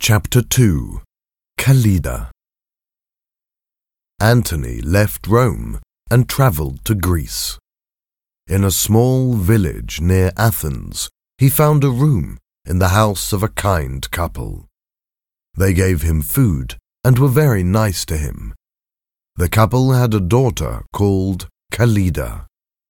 Chapter 2. Kallida. Antony left Rome and travelled to Greece. In a small village near Athens, he found a room in the house of a kind couple. They gave him food and were very nice to him. The couple had a daughter called Kallida.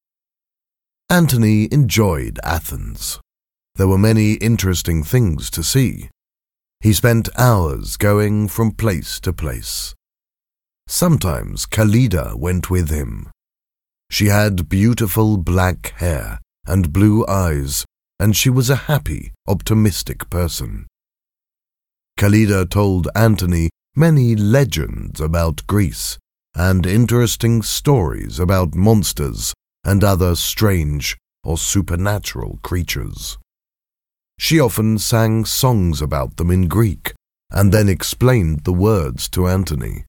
Antony enjoyed Athens. There were many interesting things to see. He spent hours going from place to place. Sometimes Kallida went with him. She had beautiful black hair and blue eyes, and she was a happy, optimistic person. Kallida told Antony many legends about Greece and interesting stories about monsters and other strange or supernatural creatures. She often sang songs about them in Greek and then explained the words to Antony.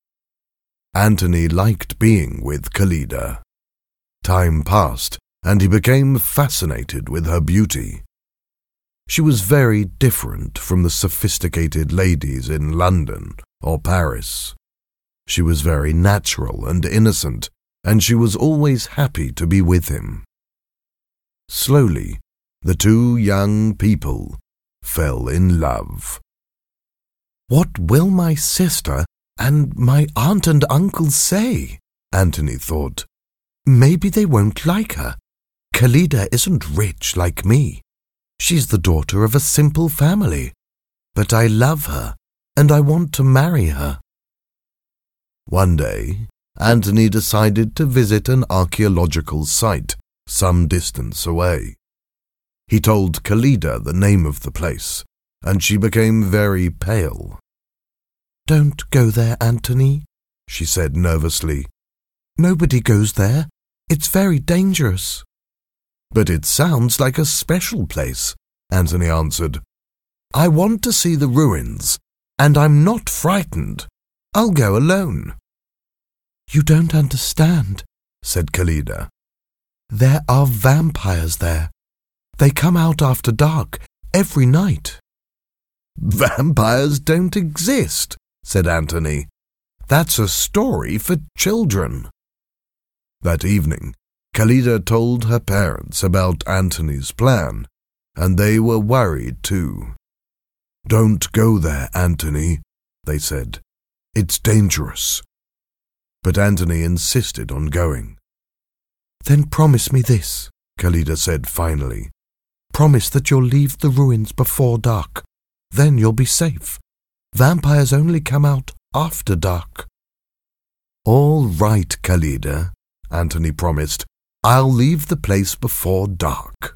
Antony liked being with Kallida. Time passed, and he became fascinated with her beauty. She was very different from the sophisticated ladies in London or Paris. She was very natural and innocent, and she was always happy to be with him. Slowly, the two young people fell in love. "What will my sister and my aunt and uncle say?" Antony thought. "Maybe they won't like her. Kallida isn't rich like me. She's the daughter of a simple family. But I love her, and I want to marry her." One day, Antony decided to visit an archaeological site some distance away. He told Kallida the name of the place, and she became very pale. "Don't go there, Antony," she said nervously. "Nobody goes there. It's very dangerous." "But it sounds like a special place," Antony answered. "I want to see the ruins, and I'm not frightened. I'll go alone." "You don't understand," said Kallida. "There are vampires there. They come out after dark every night." "Vampires don't exist," said Antony. "That's a story for children." That evening, Kallida told her parents about Antony's plan, and they were worried too. "Don't go there, Antony," they said. "It's dangerous." But Antony insisted on going. "Then promise me this," Kallida said finally. "Promise that you'll leave the ruins before dark. Then you'll be safe. Vampires only come out after dark." "All right, Kallida," Antony promised. "I'll leave the place before dark."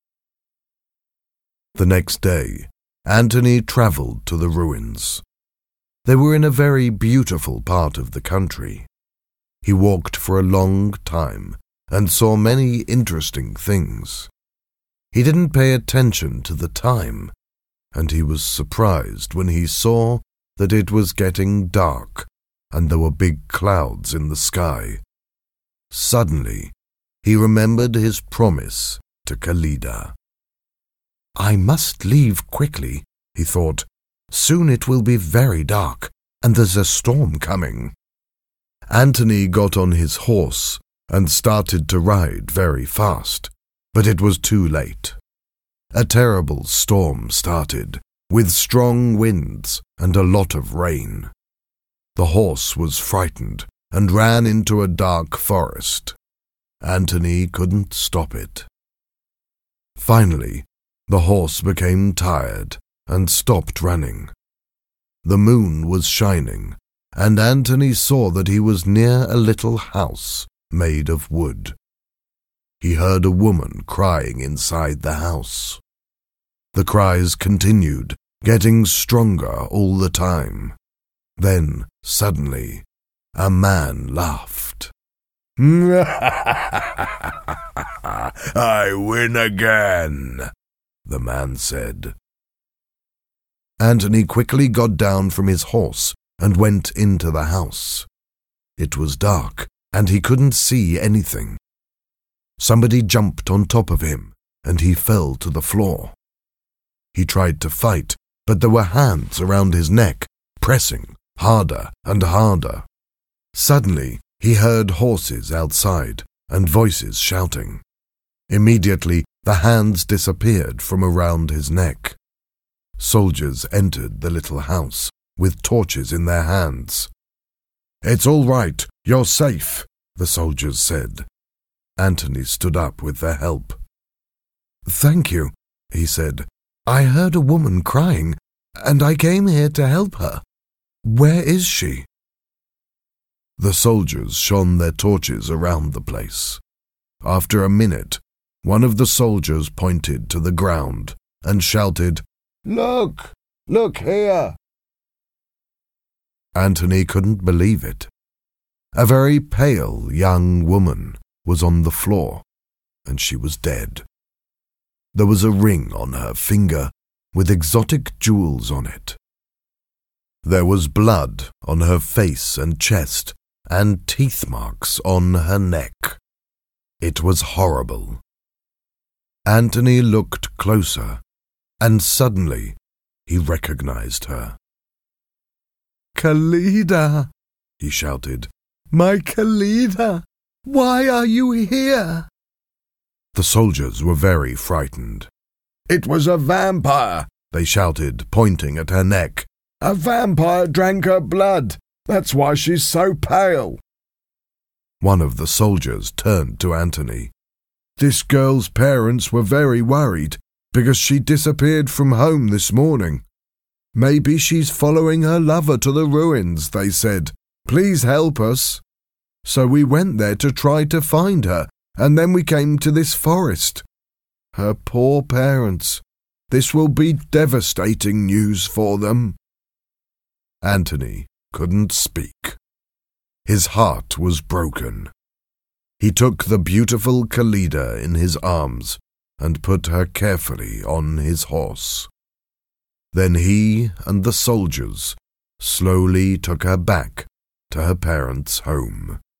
The next day, Antony travelled to the ruins. They were in a very beautiful part of the country. He walked for a long time and saw many interesting things. He didn't pay attention to the time, and he was surprised when he saw that it was getting dark and there were big clouds in the sky. Suddenly, he remembered his promise to Kallida. "I must leave quickly," he thought. "Soon it will be very dark, and there's a storm coming." Antony got on his horse and started to ride very fast, but it was too late. A terrible storm started, with strong winds and a lot of rain. The horse was frightened and ran into a dark forest. Antony couldn't stop it. Finally, the horse became tired and stopped running. The moon was shining, and Antony saw that he was near a little house made of wood. He heard a woman crying inside the house. The cries continued, getting stronger all the time. Then, suddenly, a man laughed. "I win again," the man said. Antony quickly got down from his horse and went into the house. It was dark, and he couldn't see anything. Somebody jumped on top of him, and he fell to the floor. He tried to fight, but there were hands around his neck, pressing harder and harder. Suddenly, he heard horses outside and voices shouting. Immediately, the hands disappeared from around his neck. Soldiers entered the little house with torches in their hands. "It's all right, you're safe," the soldiers said. Anthony stood up with their help. "Thank you," he said. "I heard a woman crying, and I came here to help her. Where is she?" The soldiers shone their torches around the place. After a minute, one of the soldiers pointed to the ground and shouted, "Look! Look here!" Anthony couldn't believe it. A very pale young woman was on the floor, and she was dead. There was a ring on her finger with exotic jewels on it. There was blood on her face and chest, and teeth marks on her neck. It was horrible. Anthony looked closer, and suddenly he recognized her. "Khalida!" he shouted. "My Khalida! Why are you here?" The soldiers were very frightened. "It was a vampire!" they shouted, pointing at her neck. "A vampire drank her blood! That's why she's so pale!" One of the soldiers turned to Anthony. "This girl's parents were very worried because she disappeared from home this morning. Maybe she's following her lover to the ruins, they said. Please help us." So we went there to try to find her, and then we came to this forest. Her poor parents. This will be devastating news for them. Anthony couldn't speak. His heart was broken. He took the beautiful Khalida in his arms and put her carefully on his horse. Then he and the soldiers slowly took her back to her parents' home.